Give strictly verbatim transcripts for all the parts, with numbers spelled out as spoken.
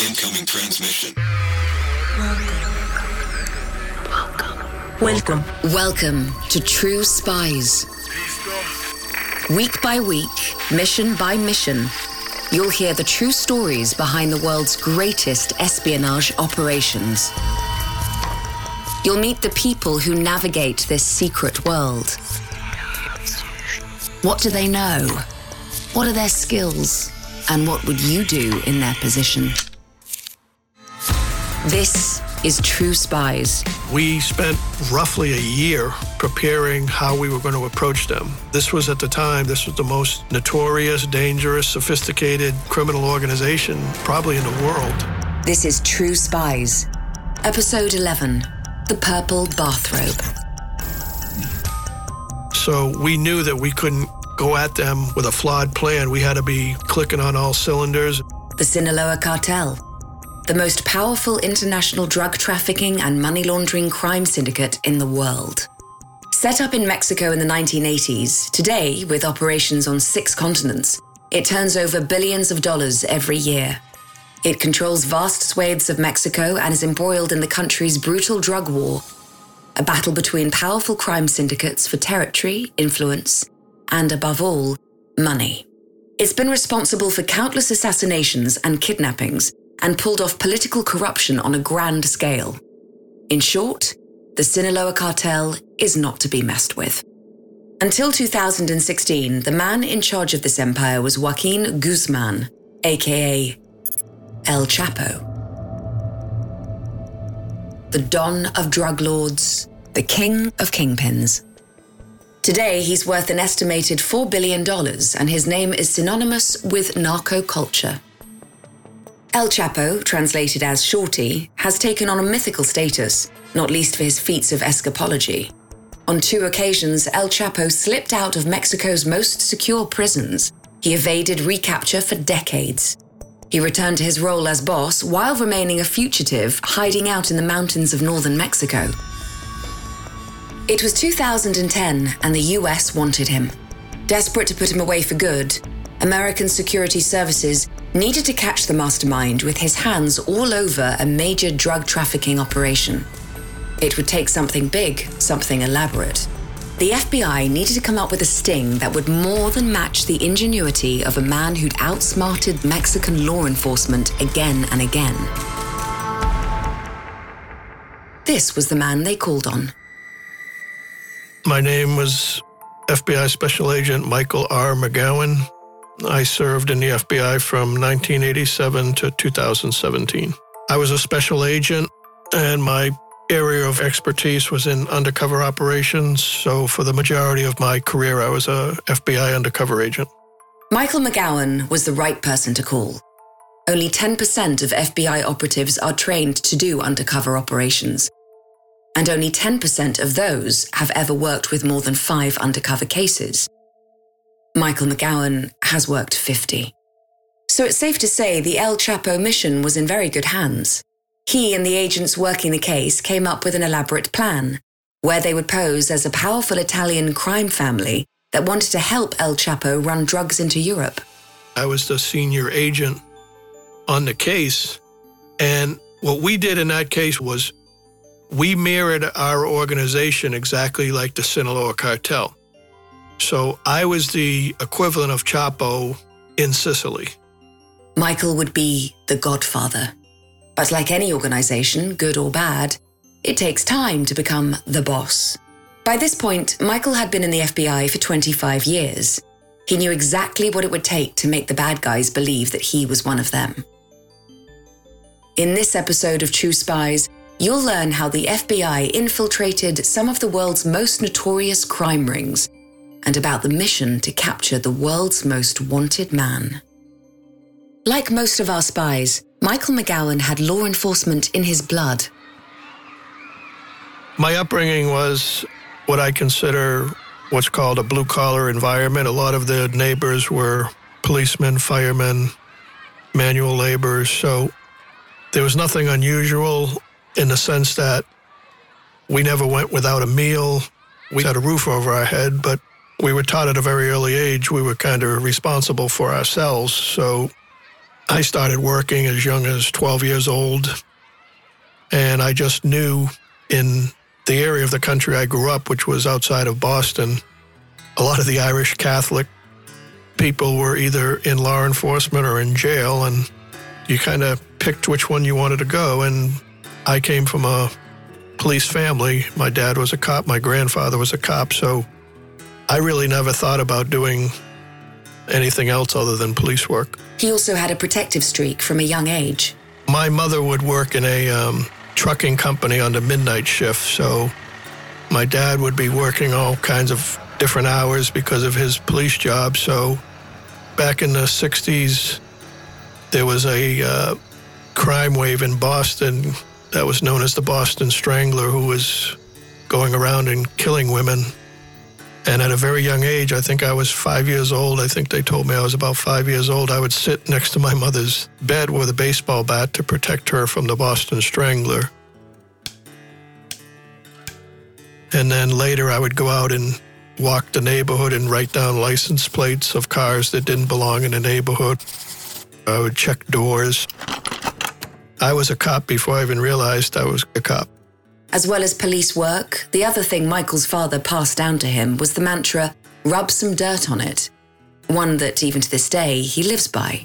Incoming transmission. Welcome. Welcome to True Spies. Week by week, mission by mission, you'll hear the true stories behind the world's greatest espionage operations. You'll meet the people who navigate this secret world. What do they know? What are their skills? And what would you do in their position? This is True Spies. We spent roughly a year preparing how we were going to approach them. This was at the time, this was the most notorious, dangerous, sophisticated criminal organization probably in the world. This is True Spies, Episode eleven, The Purple Bathrobe. So we knew that we couldn't go at them with a flawed plan. We had to be clicking on all cylinders. The Sinaloa Cartel, the most powerful international drug trafficking and money laundering crime syndicate in the world. Set up in Mexico in the nineteen eighties, today, with operations on six continents, it turns over billions of dollars every year. It controls vast swathes of Mexico and is embroiled in the country's brutal drug war, a battle between powerful crime syndicates for territory, influence, and above all, money. It's been responsible for countless assassinations and kidnappings and pulled off political corruption on a grand scale. In short, the Sinaloa Cartel is not to be messed with. Until two thousand sixteen, the man in charge of this empire was Joaquin Guzman, aka El Chapo. The Don of drug lords, the king of kingpins. Today, he's worth an estimated four billion dollars, and his name is synonymous with narco culture. El Chapo, translated as Shorty, has taken on a mythical status, not least for his feats of escapology. On two occasions, El Chapo slipped out of Mexico's most secure prisons. He evaded recapture for decades. He returned to his role as boss while remaining a fugitive, hiding out in the mountains of northern Mexico. It was two thousand ten, and the U S wanted him. Desperate to put him away for good, American security services needed to catch the mastermind with his hands all over a major drug trafficking operation. It would take something big, something elaborate. The F B I needed to come up with a sting that would more than match the ingenuity of a man who'd outsmarted Mexican law enforcement again and again. This was the man they called on. My name was F B I Special Agent Michael R. McGowan. I served in the F B I from nineteen eighty-seven to two thousand seventeen. I was a special agent, and my area of expertise was in undercover operations, so for the majority of my career, I was a F B I undercover agent. Michael McGowan was the right person to call. Only ten percent of F B I operatives are trained to do undercover operations, and only ten percent of those have ever worked with more than five undercover cases. Michael McGowan has worked fifty. So it's safe to say the El Chapo mission was in very good hands. He and the agents working the case came up with an elaborate plan, where they would pose as a powerful Italian crime family that wanted to help El Chapo run drugs into Europe. I was the senior agent on the case, and what we did in that case was we mirrored our organization exactly like the Sinaloa Cartel. So I was the equivalent of Chapo in Sicily. Michael would be the godfather. But like any organization, good or bad, it takes time to become the boss. By this point, Michael had been in the F B I for twenty-five years. He knew exactly what it would take to make the bad guys believe that he was one of them. In this episode of True Spies, you'll learn how the F B I infiltrated some of the world's most notorious crime rings, and about the mission to capture the world's most wanted man. Like most of our spies, Michael McGowan had law enforcement in his blood. My upbringing was what I consider what's called a blue-collar environment. A lot of the neighbors were policemen, firemen, manual laborers, so there was nothing unusual in the sense that we never went without a meal. We had a roof over our head, but we were taught at a very early age we were kind of responsible for ourselves. So I started working as young as twelve years old, and I just knew in the area of the country I grew up, which was outside of Boston, a lot of the Irish Catholic people were either in law enforcement or in jail, and you kind of picked which one you wanted to go. And I came from a police family. My dad was a cop, my grandfather was a cop, so I really never thought about doing anything else other than police work. He also had a protective streak from a young age. My mother would work in a um, trucking company on the midnight shift, so my dad would be working all kinds of different hours because of his police job. So back in the sixties, there was a uh, crime wave in Boston that was known as the Boston Strangler, who was going around and killing women. And at a very young age, I think I was five years old. I think they told me I was about five years old. I would sit next to my mother's bed with a baseball bat to protect her from the Boston Strangler. And then later I would go out and walk the neighborhood and write down license plates of cars that didn't belong in the neighborhood. I would check doors. I was a cop before I even realized I was a cop. As well as police work, the other thing Michael's father passed down to him was the mantra, rub some dirt on it, one that even to this day he lives by.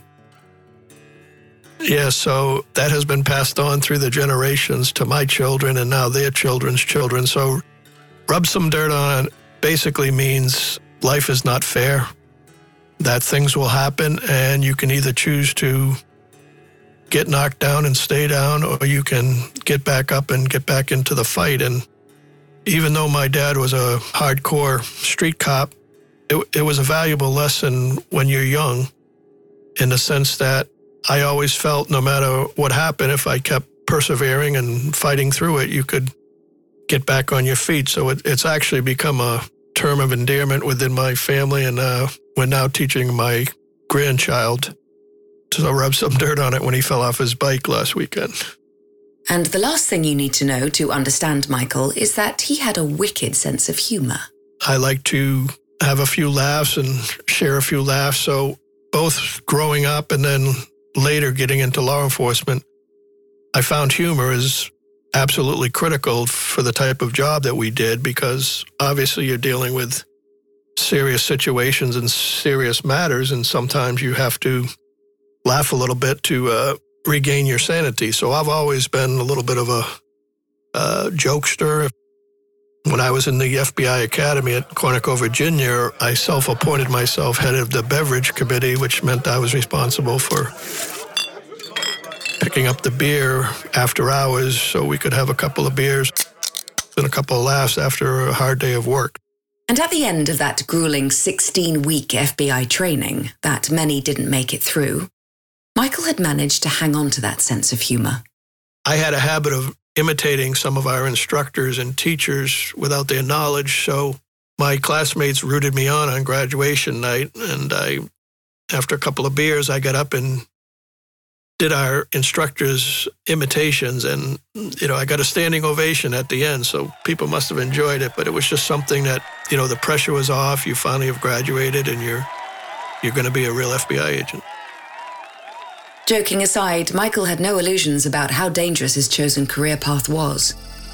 Yeah, so that has been passed on through the generations to my children and now their children's children. So rub some dirt on it basically means life is not fair, that things will happen, and you can either choose to get knocked down and stay down, or you can get back up and get back into the fight. And even though my dad was a hardcore street cop, it, it was a valuable lesson when you're young, in the sense that I always felt no matter what happened, if I kept persevering and fighting through it, you could get back on your feet. So it, it's actually become a term of endearment within my family, and uh, we're now teaching my grandchild to rub some dirt on it when he fell off his bike last weekend. And the last thing you need to know to understand Michael is that he had a wicked sense of humor. I like to have a few laughs and share a few laughs. So both growing up and then later getting into law enforcement, I found humor is absolutely critical for the type of job that we did, because obviously you're dealing with serious situations and serious matters, and sometimes you have to laugh a little bit to uh, regain your sanity. So I've always been a little bit of a uh, jokester. When I was in the F B I Academy at Quantico, Virginia, I self-appointed myself head of the beverage committee, which meant I was responsible for picking up the beer after hours so we could have a couple of beers and a couple of laughs after a hard day of work. And at the end of that grueling sixteen-week F B I training that many didn't make it through, Michael had managed to hang on to that sense of humor. I had a habit of imitating some of our instructors and teachers without their knowledge, so my classmates rooted me on on graduation night, and I, after a couple of beers, I got up and did our instructors' imitations, and you know, I got a standing ovation at the end, so people must have enjoyed it, but it was just something that, you know, the pressure was off, you finally have graduated, and you're you're going to be a real F B I agent. Joking aside, Michael had no illusions about how dangerous his chosen career path was.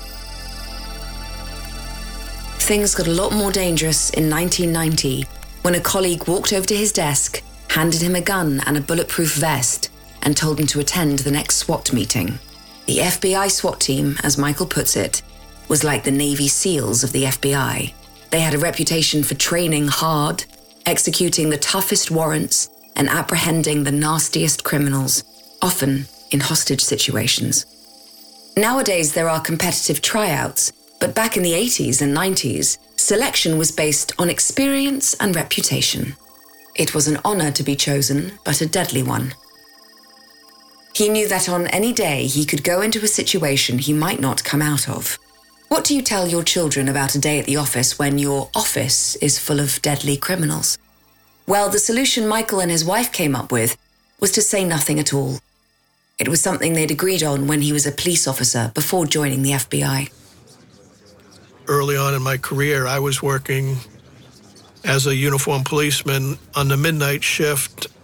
Things got a lot more dangerous in nineteen ninety when a colleague walked over to his desk, handed him a gun and a bulletproof vest, and told him to attend the next SWAT meeting. The F B I SWAT team, as Michael puts it, was like the Navy SEALs of the F B I. They had a reputation for training hard, executing the toughest warrants, and apprehending the nastiest criminals, often in hostage situations. Nowadays, there are competitive tryouts, but back in the eighties and nineties, selection was based on experience and reputation. It was an honor to be chosen, but a deadly one. He knew that on any day he could go into a situation he might not come out of. What do you tell your children about a day at the office when your office is full of deadly criminals? Well, the solution Michael and his wife came up with was to say nothing at all. It was something they'd agreed on when he was a police officer before joining the F B I. Early on in my career, I was working as a uniformed policeman on the midnight shift,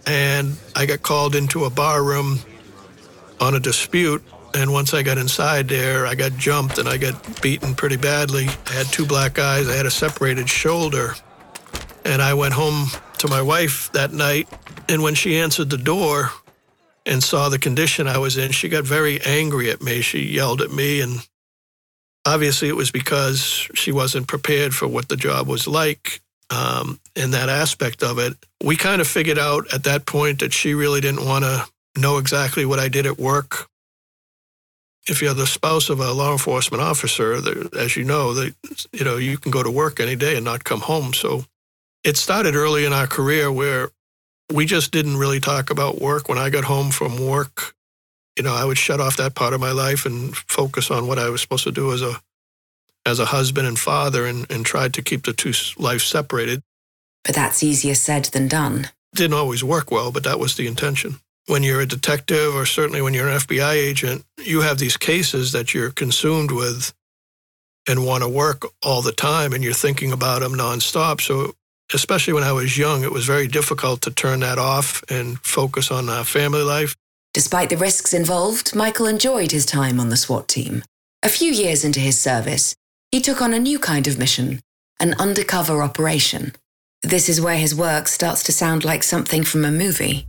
and I got called into a bar room on a dispute. And once I got inside there, I got jumped and I got beaten pretty badly. I had two black eyes. I had a separated shoulder. And I went home to my wife that night. And when she answered the door and saw the condition I was in, she got very angry at me. She yelled at me. And obviously it was because she wasn't prepared for what the job was like. Um, in that aspect of it, we kind of figured out at that point that she really didn't want to know exactly what I did at work. If you're the spouse of a law enforcement officer, as you know, they, you know, you can go to work any day and not come home. So it started early in our career where we just didn't really talk about work. When I got home from work, you know, I would shut off that part of my life and focus on what I was supposed to do as a as a husband and father, and, and tried to keep the two lives separated. But that's easier said than done. Didn't always work well, but that was the intention. When you're a detective, or certainly when you're an F B I agent, you have these cases that you're consumed with and want to work all the time, and you're thinking about them nonstop. So especially when I was young, it was very difficult to turn that off and focus on our family life. Despite the risks involved, Michael enjoyed his time on the SWAT team. A few years into his service, he took on a new kind of mission, an undercover operation. This is where his work starts to sound like something from a movie.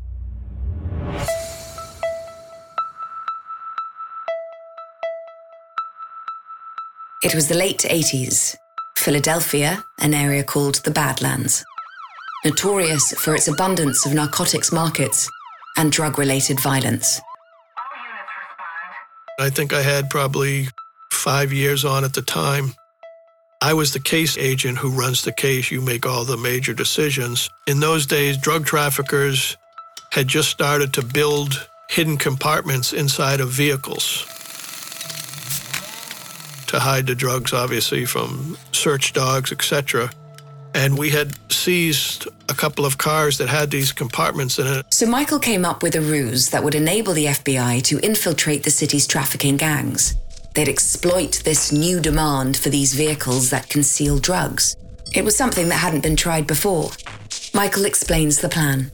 It was the late eighties. Philadelphia, an area called the Badlands, notorious for its abundance of narcotics markets and drug-related violence. I think I had probably five years on at the time. I was the case agent who runs the case. You make all the major decisions. In those days, drug traffickers had just started to build hidden compartments inside of vehicles to hide the drugs, obviously, from search dogs, et cetera. And we had seized a couple of cars that had these compartments in it. So Michael came up with a ruse that would enable the F B I to infiltrate the city's trafficking gangs. They'd exploit this new demand for these vehicles that conceal drugs. It was something that hadn't been tried before. Michael explains the plan.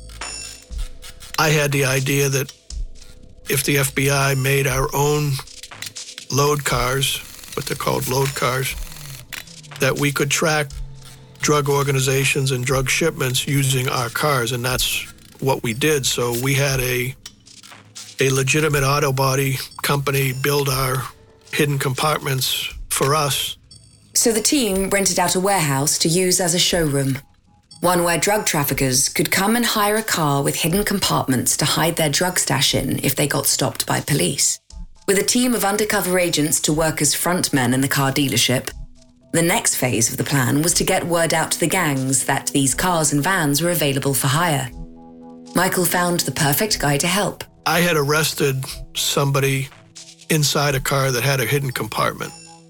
I had the idea that if the F B I made our own load cars, what they're called load cars, that we could track drug organizations and drug shipments using our cars, and that's what we did. So we had a a legitimate auto body company build our hidden compartments for us. So the team rented out a warehouse to use as a showroom, one where drug traffickers could come and hire a car with hidden compartments to hide their drug stash in if they got stopped by police. With a team of undercover agents to work as frontmen in the car dealership, the next phase of the plan was to get word out to the gangs that these cars and vans were available for hire. Michael found the perfect guy to help. I had arrested somebody inside a car that had a hidden compartment.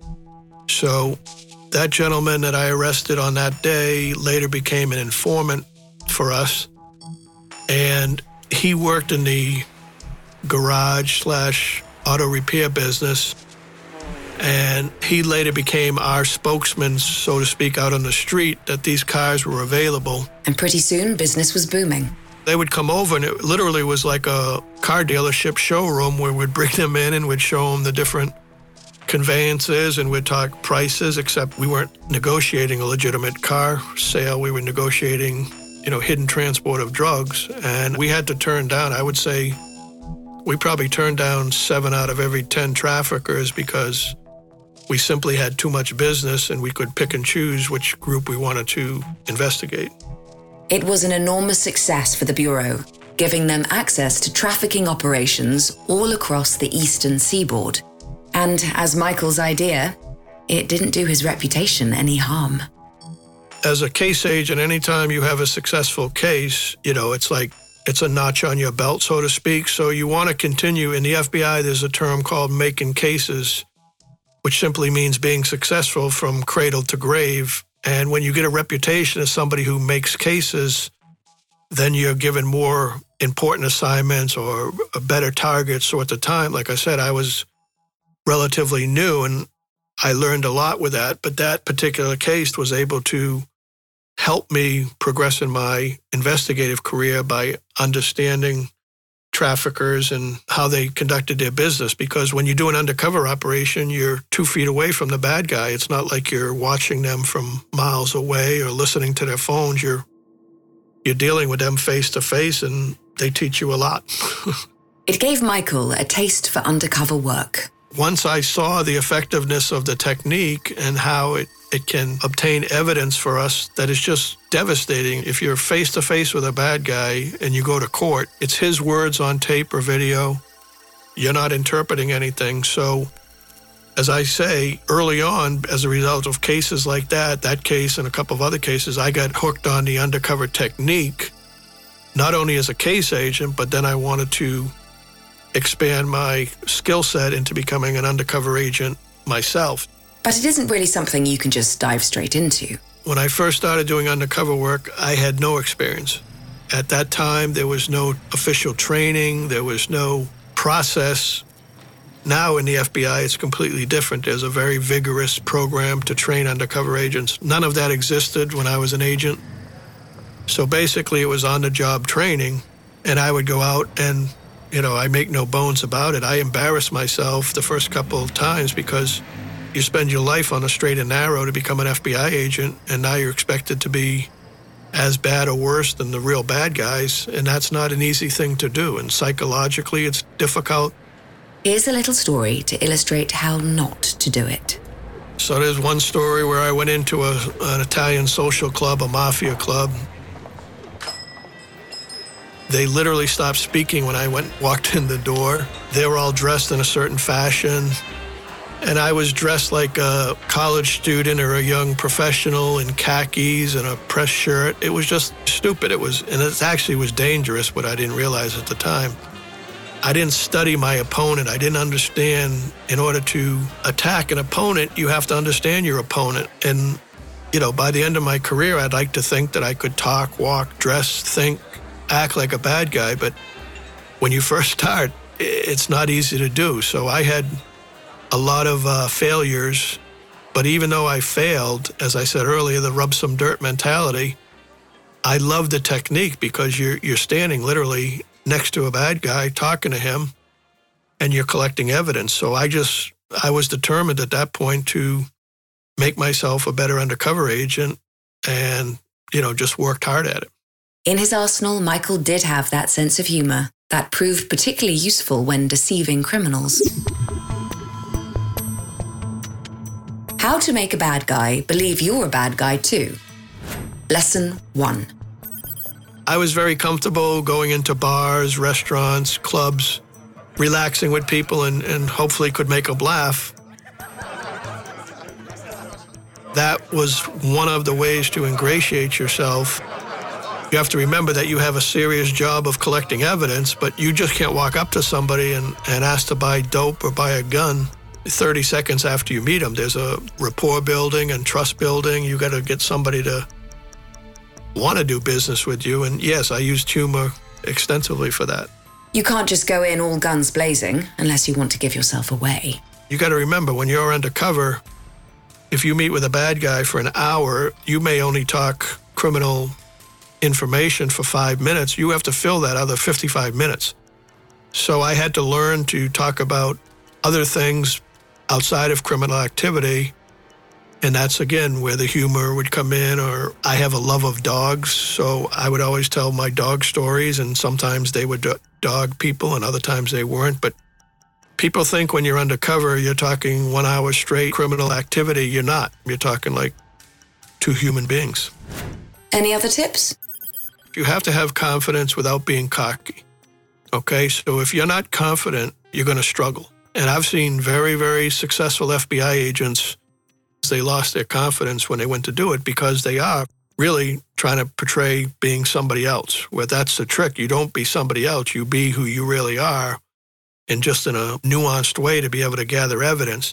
So that gentleman that I arrested on that day later became an informant for us. And he worked in the garage slash auto repair business. And he later became our spokesman, so to speak, out on the street, that these cars were available. And pretty soon, business was booming. They would come over, and it literally was like a car dealership showroom where we'd bring them in and we'd show them the different conveyances and we'd talk prices, except we weren't negotiating a legitimate car sale. We were negotiating, you know, hidden transport of drugs. And we had to turn down, I would say, we probably turned down seven out of every ten traffickers because we simply had too much business and we could pick and choose which group we wanted to investigate. It was an enormous success for the Bureau, giving them access to trafficking operations all across the eastern seaboard. And as Michael's idea, it didn't do his reputation any harm. As a case agent, anytime you have a successful case, you know, it's like it's a notch on your belt, so to speak. So you want to continue. In the F B I, there's a term called making cases, which simply means being successful from cradle to grave. And when you get a reputation as somebody who makes cases, then you're given more important assignments or better targets. So at the time, like I said, I was relatively new and I learned a lot with that. But that particular case was able to helped me progress in my investigative career by understanding traffickers and how they conducted their business. Because when you do an undercover operation, you're two feet away from the bad guy. It's not like you're watching them from miles away or listening to their phones. You're you're dealing with them face to face, and they teach you a lot. It gave Michael a taste for undercover work. Once I saw the effectiveness of the technique and how it, it can obtain evidence for us that is just devastating. If you're face-to-face with a bad guy and you go to court, it's his words on tape or video. You're not interpreting anything. So, as I say, early on, as a result of cases like that, that case and a couple of other cases, I got hooked on the undercover technique, not only as a case agent, but then I wanted to expand my skill set into becoming an undercover agent myself. But it isn't really something you can just dive straight into. When I first started doing undercover work, I had no experience. At that time, there was no official training, there was no process. Now in the F B I, it's completely different. There's a very vigorous program to train undercover agents. None of that existed when I was an agent. So basically, it was on-the-job training, and I would go out and, you know, I make no bones about it. I embarrassed myself the first couple of times because you spend your life on a straight and narrow to become an F B I agent, and now you're expected to be as bad or worse than the real bad guys, and that's not an easy thing to do, and psychologically it's difficult. Here's a little story to illustrate how not to do it. So there's one story where I went into a, an Italian social club, a mafia club. They literally stopped speaking when I went walked in the door. They were all dressed in a certain fashion, and I was dressed like a college student or a young professional in khakis and a press shirt. It was just stupid. It was, and it actually was dangerous, but I didn't realize at the time. I didn't study my opponent. I didn't understand. In order to attack an opponent, you have to understand your opponent. And, you know, by the end of my career, I'd like to think that I could talk, walk, dress, think, act like a bad guy. But when you first start, it's not easy to do. So I had a lot of uh, failures. But even though I failed, as I said earlier, the rub some dirt mentality, I love the technique because you're you're standing literally next to a bad guy, talking to him, and you're collecting evidence. So I just, I was determined at that point to make myself a better undercover agent and, you know, just worked hard at it. In his arsenal, Michael did have that sense of humor that proved particularly useful when deceiving criminals. How to make a bad guy believe you're a bad guy too. Lesson one. I was very comfortable going into bars, restaurants, clubs, relaxing with people and, and hopefully could make them laugh. That was one of the ways to ingratiate yourself. You have to remember that you have a serious job of collecting evidence, but you just can't walk up to somebody and, and ask to buy dope or buy a gun thirty seconds after you meet them. There's a rapport building and trust building. You got to get somebody to want to do business with you. And yes, I used humor extensively for that. You can't just go in all guns blazing unless you want to give yourself away. You got to remember, when you're undercover, if you meet with a bad guy for an hour, you may only talk criminal information for five minutes. You have to fill that other fifty-five minutes. So I had to learn to talk about other things outside of criminal activity. And that's, again, where the humor would come in. Or I have a love of dogs, so I would always tell my dog stories, and sometimes they were do- dog people and other times they weren't. But people think when you're undercover, you're talking one hour straight criminal activity. You're not. You're talking like two human beings. Any other tips? You have to have confidence without being cocky. Okay, so if you're not confident, you're going to struggle. And I've seen very, very successful F B I agents, they lost their confidence when they went to do it because they are really trying to portray being somebody else, where that's the trick. You don't be somebody else. You be who you really are, and just in a nuanced way to be able to gather evidence.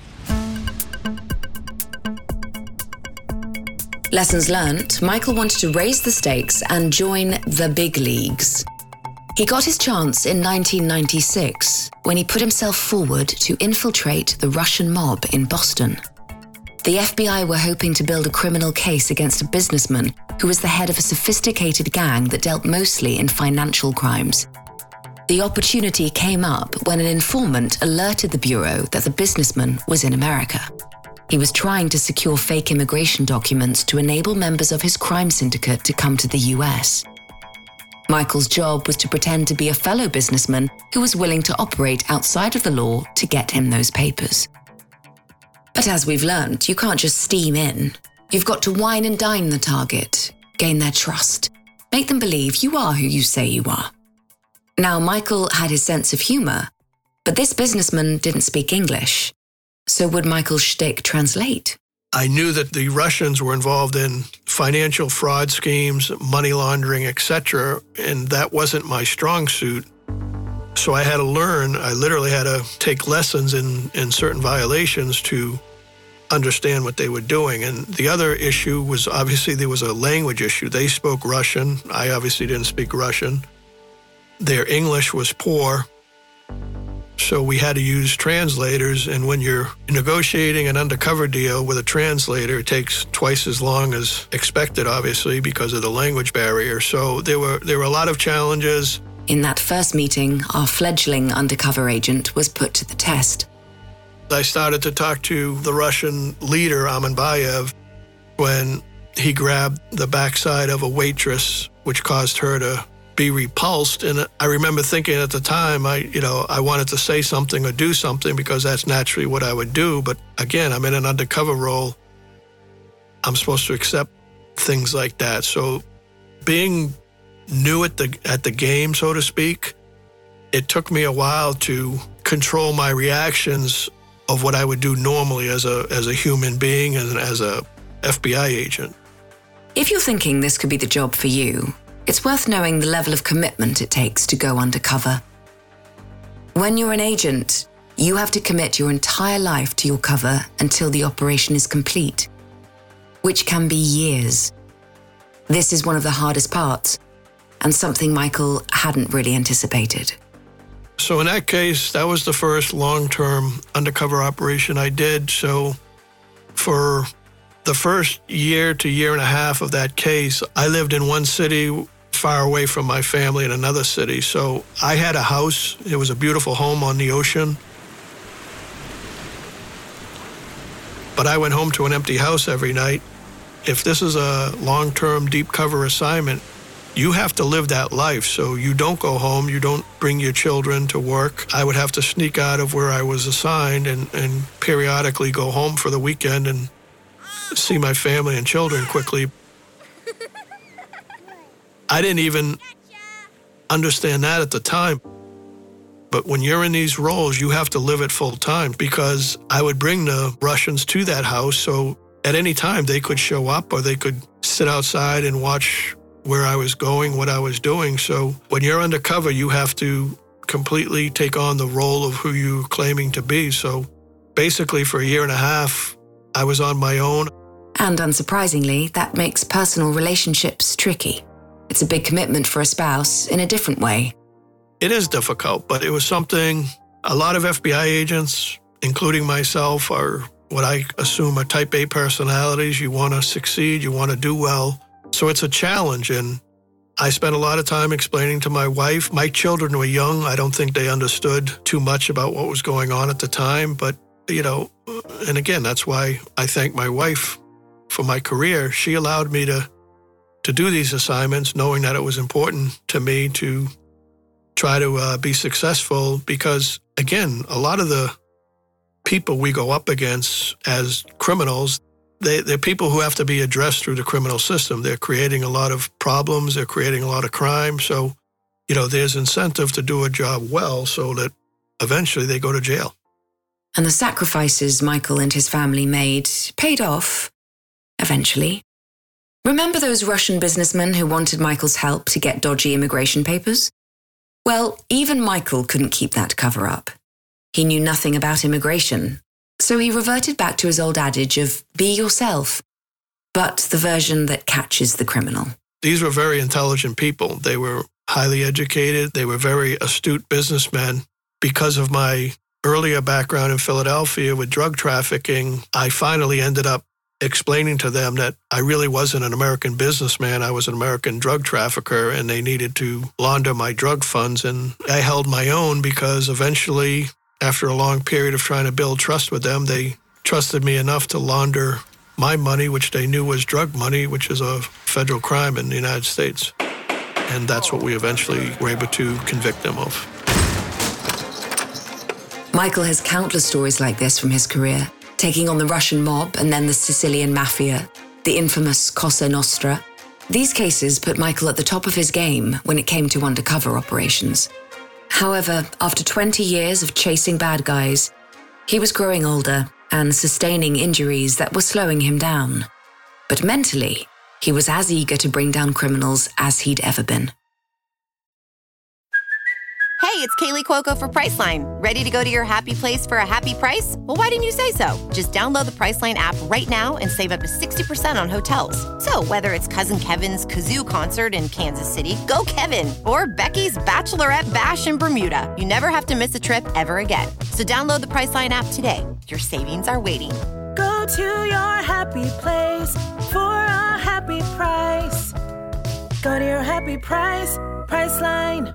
Lessons learned, Michael wanted to raise the stakes and join the big leagues. He got his chance in nineteen ninety-six when he put himself forward to infiltrate the Russian mob in Boston. The F B I were hoping to build a criminal case against a businessman who was the head of a sophisticated gang that dealt mostly in financial crimes. The opportunity came up when an informant alerted the Bureau that the businessman was in America. He was trying to secure fake immigration documents to enable members of his crime syndicate to come to the U S. Michael's job was to pretend to be a fellow businessman who was willing to operate outside of the law to get him those papers. But as we've learned, you can't just steam in. You've got to wine and dine the target, gain their trust, make them believe you are who you say you are. Now, Michael had his sense of humor, but this businessman didn't speak English. So would Michael's shtick translate? I knew that the Russians were involved in financial fraud schemes, money laundering, et cetera, and that wasn't my strong suit. So I had to learn, I literally had to take lessons in, in certain violations to understand what they were doing. And the other issue was obviously there was a language issue. They spoke Russian. I obviously didn't speak Russian. Their English was poor. So we had to use translators. And when you're negotiating an undercover deal with a translator, it takes twice as long as expected, obviously, because of the language barrier. So there were there were a lot of challenges. In that first meeting, our fledgling undercover agent was put to the test. I started to talk to the Russian leader, Amanbayev, when he grabbed the backside of a waitress, which caused her to be repulsed. And I remember thinking at the time, I, you know, I wanted to say something or do something because that's naturally what I would do. But again, I'm in an undercover role. I'm supposed to accept things like that. So being new at the at the game, so to speak, it took me a while to control my reactions of what I would do normally as a as a human being and as a F B I agent. If you're thinking this could be the job for you, it's worth knowing the level of commitment it takes to go undercover. When you're an agent, you have to commit your entire life to your cover until the operation is complete, which can be years. This is one of the hardest parts, and something Michael hadn't really anticipated. So in that case, that was the first long-term undercover operation I did. So for the first year to year and a half of that case, I lived in one city far away from my family in another city. So I had a house. It was a beautiful home on the ocean. But I went home to an empty house every night. If this is a long-term deep cover assignment, you have to live that life. So you don't go home, you don't bring your children to work. I would have to sneak out of where I was assigned and, and periodically go home for the weekend and see my family and children quickly. I didn't even understand that at the time. But when you're in these roles, you have to live it full time, because I would bring the Russians to that house. So at any time they could show up or they could sit outside and watch where I was going, what I was doing. So when you're undercover, you have to completely take on the role of who you're claiming to be. So basically for a year and a half, I was on my own. And unsurprisingly, that makes personal relationships tricky. It's a big commitment for a spouse in a different way. It is difficult, but it was something a lot of F B I agents, including myself, are what I assume are type A personalities. You want to succeed, you want to do well. So it's a challenge, and I spent a lot of time explaining to my wife. My children were young. I don't think they understood too much about what was going on at the time, but, you know, and again, that's why I thank my wife for my career. She allowed me to, to do these assignments, knowing that it was important to me to try to uh, be successful, because, again, a lot of the people we go up against as criminals, They, they're people who have to be addressed through the criminal system. They're creating a lot of problems. They're creating a lot of crime. So, you know, there's incentive to do a job well so that eventually they go to jail. And the sacrifices Michael and his family made paid off, eventually. Remember those Russian businessmen who wanted Michael's help to get dodgy immigration papers? Well, even Michael couldn't keep that cover up. He knew nothing about immigration. So he reverted back to his old adage of be yourself, but the version that catches the criminal. These were very intelligent people. They were highly educated. They were very astute businessmen. Because of my earlier background in Philadelphia with drug trafficking, I finally ended up explaining to them that I really wasn't an American businessman. I was an American drug trafficker, and they needed to launder my drug funds. And I held my own because eventually, after a long period of trying to build trust with them, they trusted me enough to launder my money, which they knew was drug money, which is a federal crime in the United States. And that's what we eventually were able to convict them of. Michael has countless stories like this from his career, taking on the Russian mob and then the Sicilian mafia, the infamous Cosa Nostra. These cases put Michael at the top of his game when it came to undercover operations. However, after twenty years of chasing bad guys, he was growing older and sustaining injuries that were slowing him down. But mentally, he was as eager to bring down criminals as he'd ever been. Hey, it's Kaylee Cuoco for Priceline. Ready to go to your happy place for a happy price? Well, why didn't you say so? Just download the Priceline app right now and save up to sixty percent on hotels. So whether it's Cousin Kevin's Kazoo Concert in Kansas City, go Kevin, or Becky's Bachelorette Bash in Bermuda, you never have to miss a trip ever again. So download the Priceline app today. Your savings are waiting. Go to your happy place for a happy price. Go to your happy price, Priceline.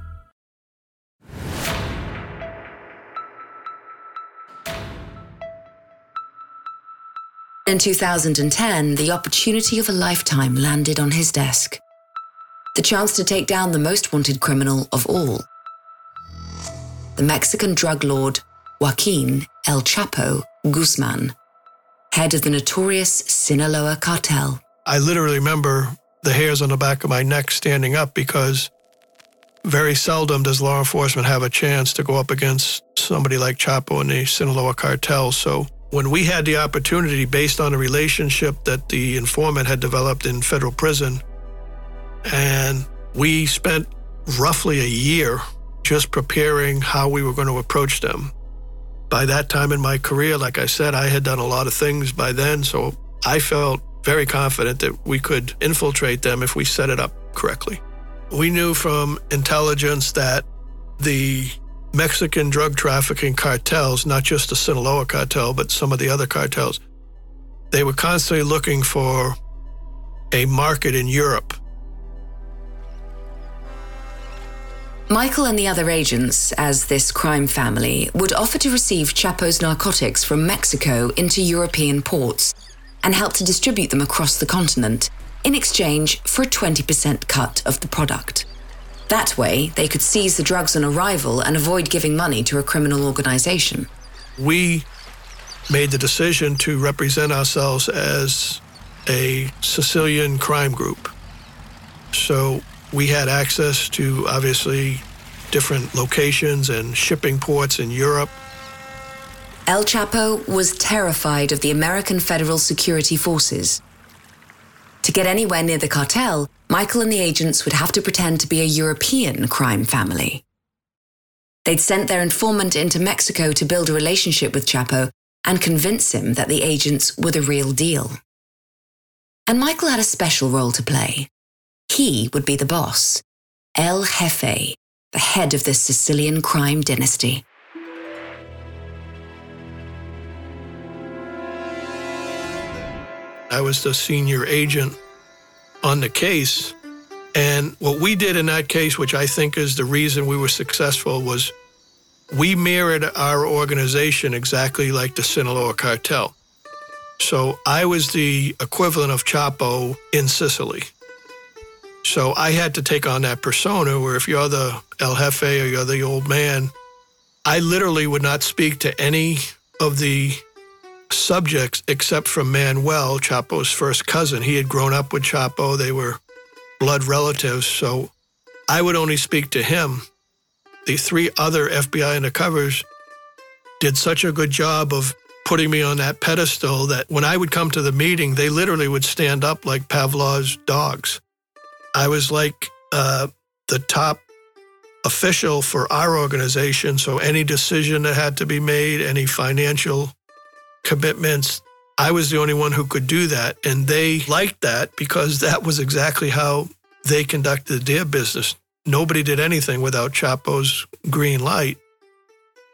In two thousand ten, the opportunity of a lifetime landed on his desk. The chance to take down the most wanted criminal of all. The Mexican drug lord Joaquin El Chapo Guzman, head of the notorious Sinaloa cartel. I literally remember the hairs on the back of my neck standing up because very seldom does law enforcement have a chance to go up against somebody like Chapo and the Sinaloa cartel. So when we had the opportunity, based on a relationship that the informant had developed in federal prison, and we spent roughly a year just preparing how we were going to approach them. By that time in my career, like I said, I had done a lot of things by then, so I felt very confident that we could infiltrate them if we set it up correctly. We knew from intelligence that the Mexican drug trafficking cartels, not just the Sinaloa cartel, but some of the other cartels, they were constantly looking for a market in Europe. Michael and the other agents, as this crime family, would offer to receive Chapo's narcotics from Mexico into European ports and help to distribute them across the continent in exchange for a twenty percent cut of the product. That way, they could seize the drugs on arrival and avoid giving money to a criminal organization. We made the decision to represent ourselves as a Sicilian crime group. So we had access to, obviously, different locations and shipping ports in Europe. El Chapo was terrified of the American Federal Security Forces. To get anywhere near the cartel, Michael and the agents would have to pretend to be a European crime family. They'd sent their informant into Mexico to build a relationship with Chapo and convince him that the agents were the real deal. And Michael had a special role to play. He would be the boss, El Jefe, the head of the Sicilian crime dynasty. I was the senior agent on the case, and what we did in that case, which I think is the reason we were successful, was we mirrored our organization exactly like the Sinaloa cartel. So I was the equivalent of Chapo in Sicily. So I had to take on that persona where if you're the El Jefe or you're the old man, I literally would not speak to any of the subjects except for Manuel, Chapo's first cousin. He had grown up with Chapo. They were blood relatives, so I would only speak to him. The three other F B I undercovers did such a good job of putting me on that pedestal that when I would come to the meeting, they literally would stand up like Pavlov's dogs. I was like uh, the top official for our organization, so any decision that had to be made, any financial commitments, I was the only one who could do that. And they liked that because that was exactly how they conducted their business. Nobody did anything without Chapo's green light.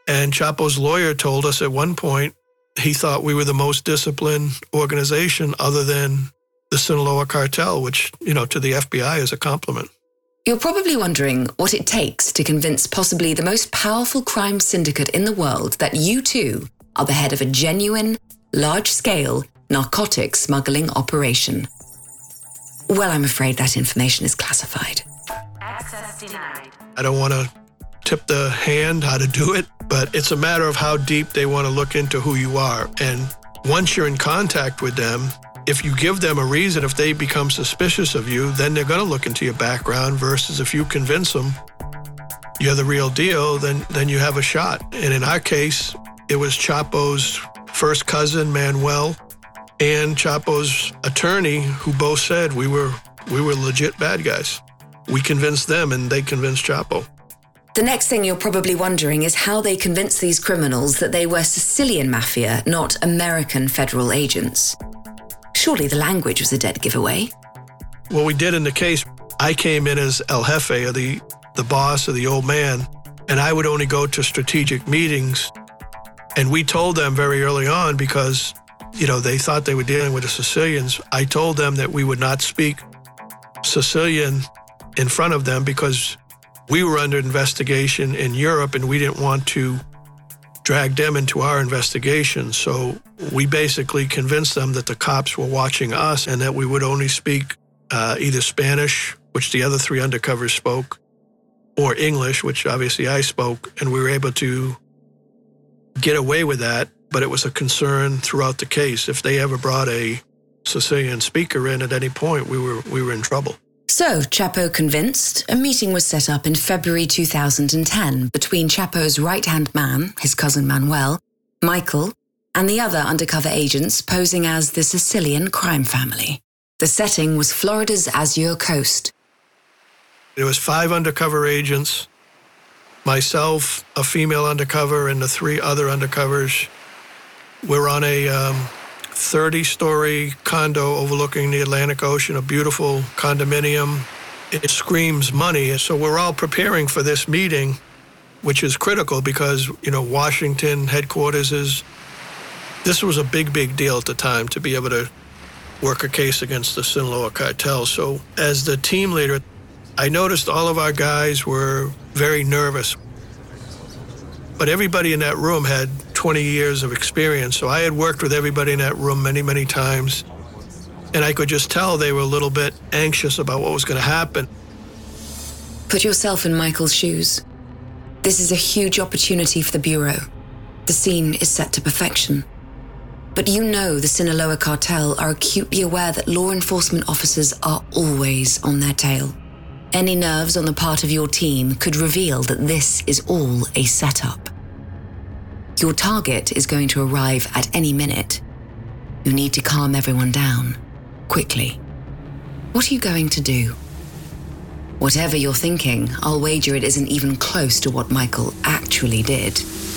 And Chapo's lawyer told us at one point he thought we were the most disciplined organization other than the Sinaloa cartel, which, you know, to the F B I is a compliment. You're probably wondering what it takes to convince possibly the most powerful crime syndicate in the world that you too are the head of a genuine, large-scale narcotics smuggling operation. Well, I'm afraid that information is classified. Access denied. I don't want to tip the hand how to do it, but it's a matter of how deep they want to look into who you are. And once you're in contact with them, if you give them a reason, if they become suspicious of you, then they're going to look into your background, versus if you convince them you're the real deal, then, then you have a shot. And in our case, it was Chapo's first cousin, Manuel, and Chapo's attorney, who both said we were we were legit bad guys. We convinced them and they convinced Chapo. The next thing you're probably wondering is how they convinced these criminals that they were Sicilian mafia, not American federal agents. Surely the language was a dead giveaway. What we did in the case, I came in as El Jefe, or the, the boss, or the old man, and I would only go to strategic meetings. And we told them very early on, because, you know, they thought they were dealing with the Sicilians. I told them that we would not speak Sicilian in front of them because we were under investigation in Europe and we didn't want to drag them into our investigation. So we basically convinced them that the cops were watching us and that we would only speak uh, either Spanish, which the other three undercovers spoke, or English, which obviously I spoke, and we were able to get away with that. But it was a concern throughout the case. If they ever brought a Sicilian speaker in at any point, we were we were in trouble. So, Chapo convinced, a meeting was set up in February two thousand ten between Chapo's right-hand man, his cousin Manuel, Michael, and the other undercover agents posing as the Sicilian crime family. The setting was Florida's Azure Coast. There was five undercover agents, myself, a female undercover, and the three other undercovers. We're on a um, thirty-story condo overlooking the Atlantic Ocean, a beautiful condominium. It screams money. So we're all preparing for this meeting, which is critical because, you know, Washington headquarters is, this was a big, big deal at the time to be able to work a case against the Sinaloa cartel. So as the team leader, I noticed all of our guys were very nervous. But everybody in that room had twenty years of experience. So I had worked with everybody in that room many, many times. And I could just tell they were a little bit anxious about what was going to happen. Put yourself in Michael's shoes. This is a huge opportunity for the Bureau. The scene is set to perfection. But you know the Sinaloa cartel are acutely aware that law enforcement officers are always on their tail. Any nerves on the part of your team could reveal that this is all a setup. Your target is going to arrive at any minute. You need to calm everyone down, quickly. What are you going to do? Whatever you're thinking, I'll wager it isn't even close to what Michael actually did.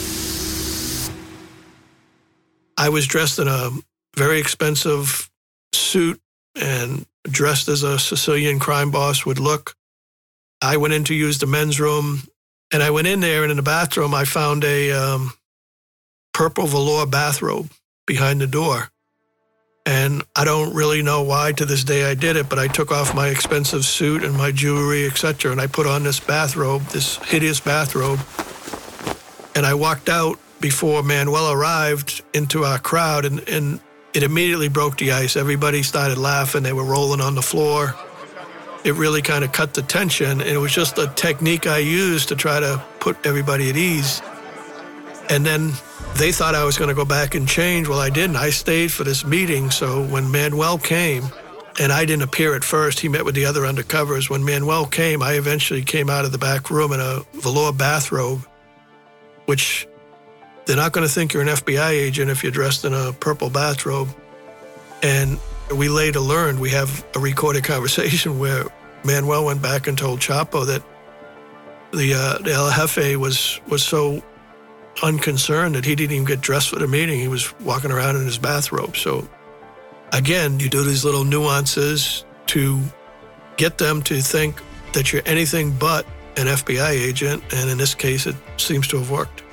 I was dressed in a very expensive suit and dressed as a Sicilian crime boss would look. I went in to use the men's room, and I went in there, and in the bathroom, I found a um, purple velour bathrobe behind the door. And I don't really know why to this day I did it, but I took off my expensive suit and my jewelry, et cetera, and I put on this bathrobe, this hideous bathrobe, and I walked out before Manuel arrived into our crowd, and, and it immediately broke the ice. Everybody started laughing. They were rolling on the floor. It really kind of cut the tension. And it was just a technique I used to try to put everybody at ease. And then they thought I was going to go back and change. Well, I didn't. I stayed for this meeting. So when Manuel came, and I didn't appear at first, he met with the other undercovers. When Manuel came, I eventually came out of the back room in a velour bathrobe, which they're not going to think you're an F B I agent if you're dressed in a purple bathrobe. And we later learned, we have a recorded conversation where Manuel went back and told Chapo that the, uh, the El Jefe was, was so unconcerned that he didn't even get dressed for the meeting. He was walking around in his bathrobe. So again, you do these little nuances to get them to think that you're anything but an F B I agent. And in this case, it seems to have worked.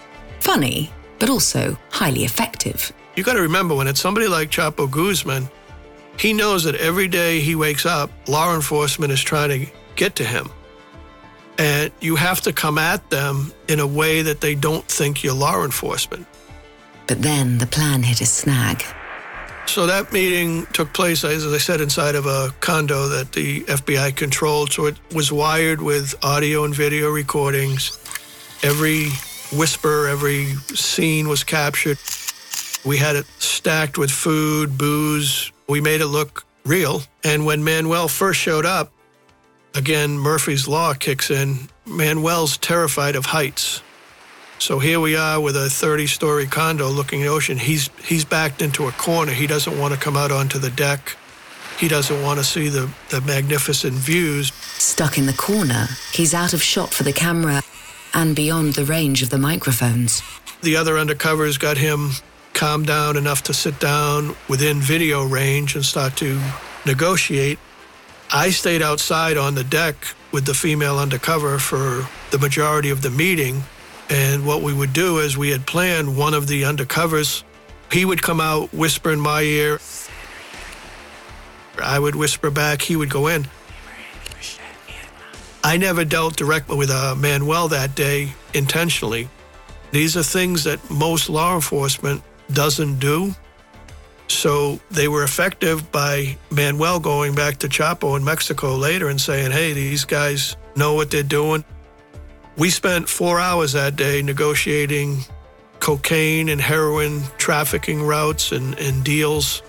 Funny, but also highly effective. You got to remember, when it's somebody like Chapo Guzman, he knows that every day he wakes up, law enforcement is trying to get to him. And you have to come at them in a way that they don't think you're law enforcement. But then the plan hit a snag. So that meeting took place, as I said, inside of a condo that the F B I controlled. So it was wired with audio and video recordings. Every whisper, every scene was captured. We had it stacked with food, booze. We made it look real. And when Manuel first showed up, again, Murphy's Law kicks in. Manuel's terrified of heights. So here we are with a thirty-story condo looking at the ocean. He's, he's backed into a corner. He doesn't want to come out onto the deck. He doesn't want to see the, the magnificent views. Stuck in the corner, he's out of shot for the camera and beyond the range of the microphones. The other undercovers got him calmed down enough to sit down within video range and start to negotiate. I stayed outside on the deck with the female undercover for the majority of the meeting. And what we would do is we had planned one of the undercovers. He would come out, whisper in my ear. I would whisper back. He would go in. I never dealt directly with uh, Manuel that day intentionally. These are things that most law enforcement doesn't do. So they were effective by Manuel going back to Chapo in Mexico later and saying, hey, these guys know what they're doing. We spent four hours that day negotiating cocaine and heroin trafficking routes and, and deals.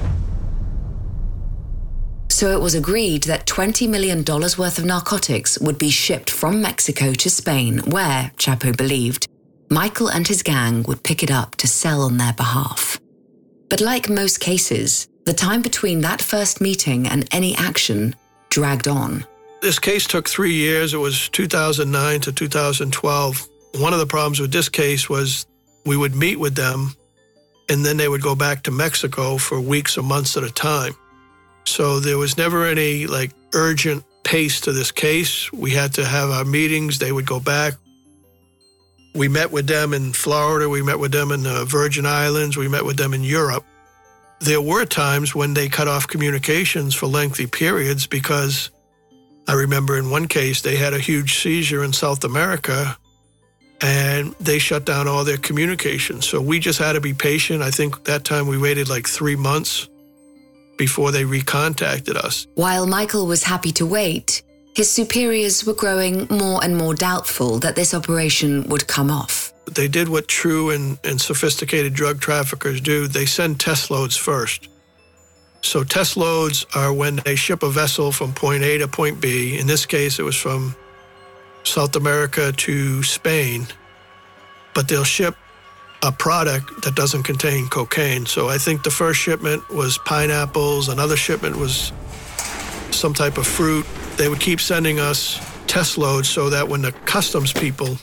So it was agreed that twenty million dollars worth of narcotics would be shipped from Mexico to Spain, where, Chapo believed, Michael and his gang would pick it up to sell on their behalf. But like most cases, the time between that first meeting and any action dragged on. This case took three years. It was two thousand nine to two thousand twelve. One of the problems with this case was we would meet with them, and then they would go back to Mexico for weeks or months at a time. So there was never any like urgent pace to this case. We had to have our meetings. They would go back. We met with them in Florida. We met with them in the Virgin Islands. We met with them in Europe. There were times when they cut off communications for lengthy periods because I remember in one case they had a huge seizure in South America and they shut down all their communications. So we just had to be patient. I think that time we waited like three months before they recontacted us. While Michael was happy to wait, his superiors were growing more and more doubtful that this operation would come off. They did what true and, and sophisticated drug traffickers do. They send test loads first. So test loads are when they ship a vessel from point A to point B. In this case, it was from South America to Spain. But they'll ship a product that doesn't contain cocaine. So I think the first shipment was pineapples. Another shipment was some type of fruit. They would keep sending us test loads so that when the customs people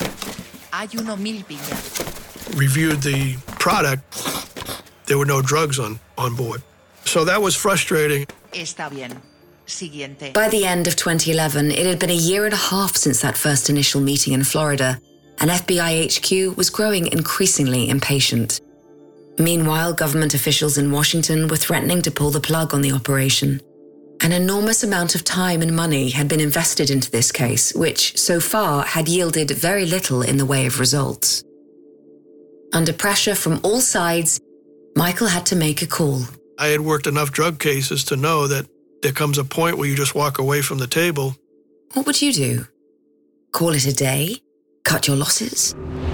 reviewed the product, there were no drugs on, on board. So that was frustrating. Está bien. Siguiente. By the end of twenty eleven, it had been a year and a half since that first initial meeting in Florida, and F B I H Q was growing increasingly impatient. Meanwhile, government officials in Washington were threatening to pull the plug on the operation. An enormous amount of time and money had been invested into this case, which, so far, had yielded very little in the way of results. Under pressure from all sides, Michael had to make a call. I had worked enough drug cases to know that there comes a point where you just walk away from the table. What would you do? Call it a day? Cut your losses?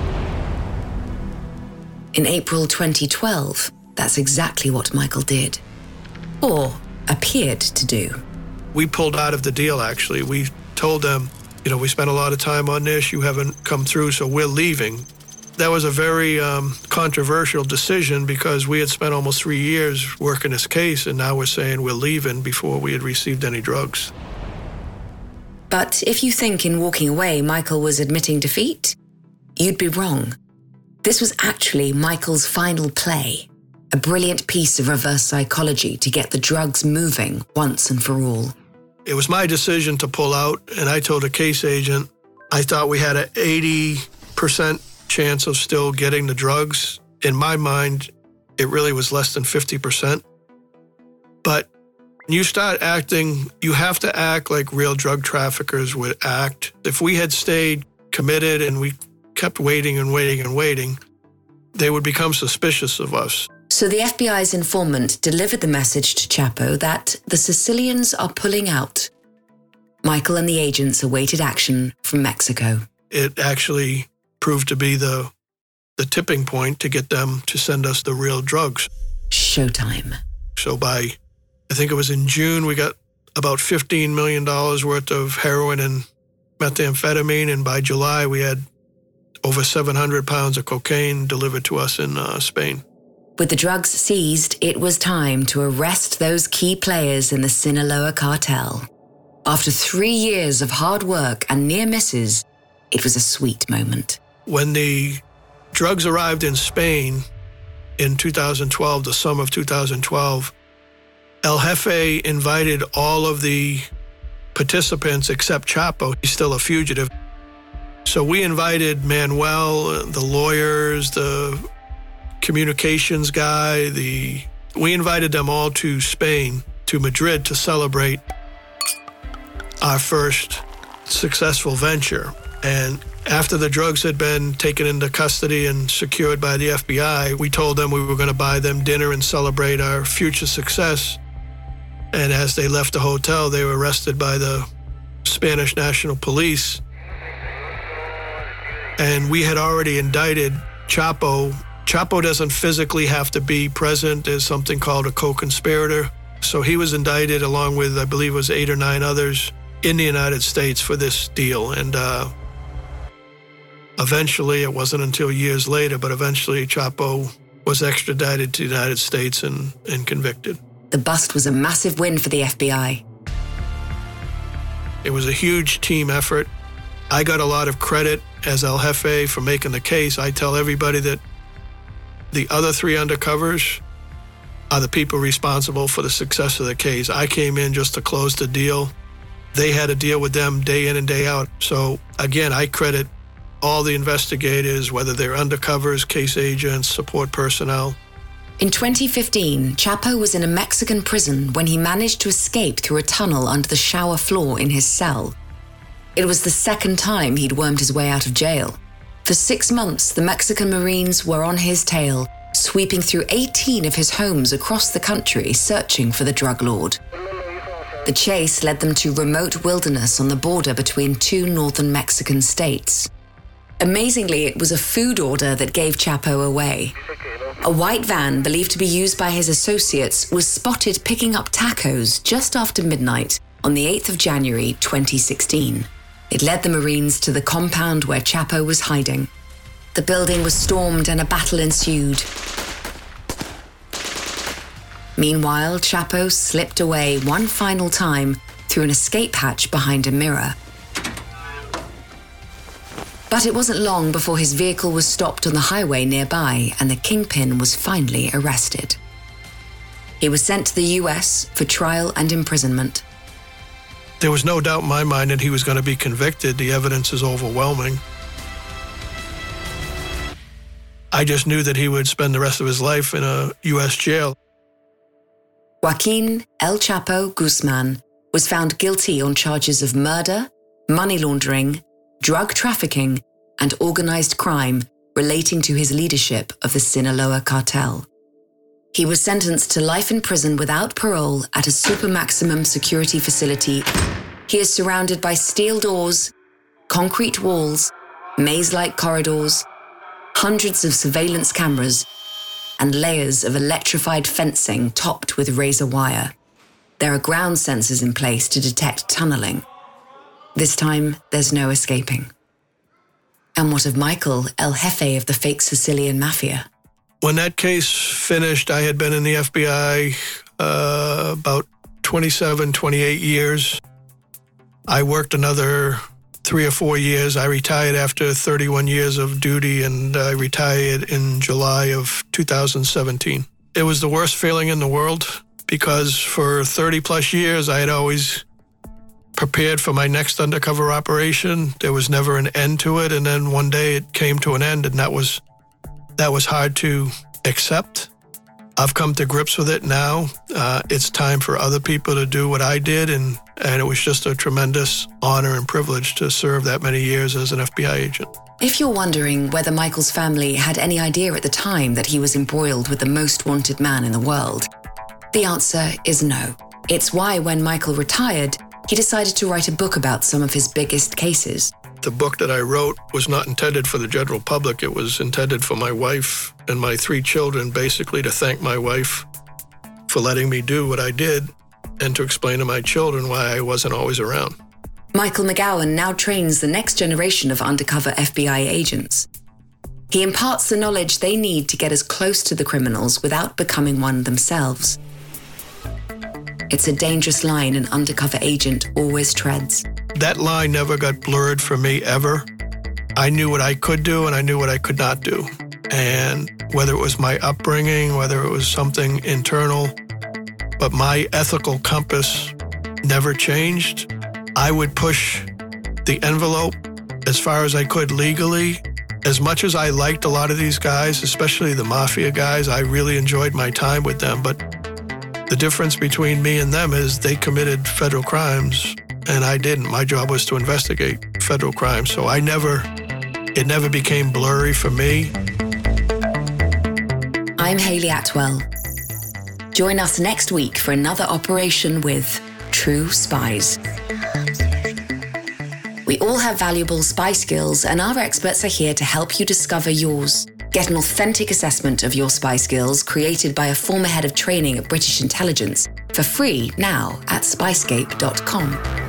In April twenty twelve, that's exactly what Michael did. Or appeared to do. We pulled out of the deal, actually. We told them, you know, we spent a lot of time on this, you haven't come through, so we're leaving. That was a very um, controversial decision because we had spent almost three years working this case, and now we're saying we're leaving before we had received any drugs. But if you think in walking away Michael was admitting defeat, you'd be wrong. This was actually Michael's final play, a brilliant piece of reverse psychology to get the drugs moving once and for all. It was my decision to pull out, and I told a case agent I thought we had an eighty percent chance of still getting the drugs. In my mind, it really was less than fifty percent. But you start acting, you have to act like real drug traffickers would act. If we had stayed committed and we kept waiting and waiting and waiting, they would become suspicious of us. So the F B I's informant delivered the message to Chapo that the Sicilians are pulling out. Michael and the agents awaited action from Mexico. It actually proved to be the, the tipping point to get them to send us the real drugs. Showtime. So by, I think it was in June, we got about fifteen million dollars worth of heroin and methamphetamine, and by July we had over seven hundred pounds of cocaine delivered to us in uh, Spain. With the drugs seized, it was time to arrest those key players in the Sinaloa cartel. After three years of hard work and near misses, it was a sweet moment. When the drugs arrived in Spain in two thousand twelve, the summer of two thousand twelve, El Jefe invited all of the participants except Chapo. He's still a fugitive. So we invited Manuel, the lawyers, the communications guy, the we invited them all to Spain, to Madrid, to celebrate our first successful venture. And after the drugs had been taken into custody and secured by the F B I, we told them we were going to buy them dinner and celebrate our future success. And as they left the hotel, they were arrested by the Spanish National Police. And we had already indicted Chapo. Chapo doesn't physically have to be present. There's something called a co-conspirator. So he was indicted along with, I believe it was eight or nine others in the United States for this deal. And uh, eventually, it wasn't until years later, but eventually Chapo was extradited to the United States and, and convicted. The bust was a massive win for the F B I. It was a huge team effort. I got a lot of credit as El Jefe for making the case. I tell everybody that the other three undercovers are the people responsible for the success of the case. I came in just to close the deal. They had to deal with them day in and day out. So again, I credit all the investigators, whether they're undercovers, case agents, support personnel. In twenty fifteen, Chapo was in a Mexican prison when he managed to escape through a tunnel under the shower floor in his cell. It was the second time he'd wormed his way out of jail. For six months, the Mexican Marines were on his tail, sweeping through eighteen of his homes across the country, searching for the drug lord. The chase led them to remote wilderness on the border between two northern Mexican states. Amazingly, it was a food order that gave Chapo away. A white van believed to be used by his associates was spotted picking up tacos just after midnight on the eighth of January, twenty sixteen. It led the Marines to the compound where Chapo was hiding. The building was stormed and a battle ensued. Meanwhile, Chapo slipped away one final time through an escape hatch behind a mirror. But it wasn't long before his vehicle was stopped on the highway nearby and the kingpin was finally arrested. He was sent to the U S for trial and imprisonment. There was no doubt in my mind that he was going to be convicted. The evidence is overwhelming. I just knew that he would spend the rest of his life in a U S jail. Joaquin El Chapo Guzman was found guilty on charges of murder, money laundering, drug trafficking, and organized crime relating to his leadership of the Sinaloa cartel. He was sentenced to life in prison without parole at a super maximum security facility. He is surrounded by steel doors, concrete walls, maze-like corridors, hundreds of surveillance cameras, and layers of electrified fencing topped with razor wire. There are ground sensors in place to detect tunneling. This time, there's no escaping. And what of Michael, El Jefe of the fake Sicilian mafia? When that case finished, I had been in the F B I uh, about twenty-seven, twenty-eight years. I worked another three or four years. I retired after thirty-one years of duty, and I retired in July of two thousand seventeen. It was the worst feeling in the world because for thirty plus years, I had always prepared for my next undercover operation. There was never an end to it. And then one day it came to an end, and that was that was hard to accept. I've come to grips with it now. Uh, it's time for other people to do what I did, and, and it was just a tremendous honor and privilege to serve that many years as an F B I agent. If you're wondering whether Michael's family had any idea at the time that he was embroiled with the most wanted man in the world, the answer is no. It's why when Michael retired, he decided to write a book about some of his biggest cases. The book that I wrote was not intended for the general public. It was intended for my wife and my three children, basically to thank my wife for letting me do what I did and to explain to my children why I wasn't always around. Michael McGowan now trains the next generation of undercover F B I agents. He imparts the knowledge they need to get as close to the criminals without becoming one themselves. It's a dangerous line an undercover agent always treads. That line never got blurred for me, ever. I knew what I could do and I knew what I could not do. And whether it was my upbringing, whether it was something internal, but my ethical compass never changed. I would push the envelope as far as I could legally. As much as I liked a lot of these guys, especially the mafia guys, I really enjoyed my time with them. But the difference between me and them is they committed federal crimes and I didn't. My job was to investigate federal crimes. So I never, it never became blurry for me. I'm Hayley Atwell. Join us next week for another operation with True Spies. We all have valuable spy skills, and our experts are here to help you discover yours. Get an authentic assessment of your spy skills created by a former head of training at British Intelligence for free now at spyscape dot com.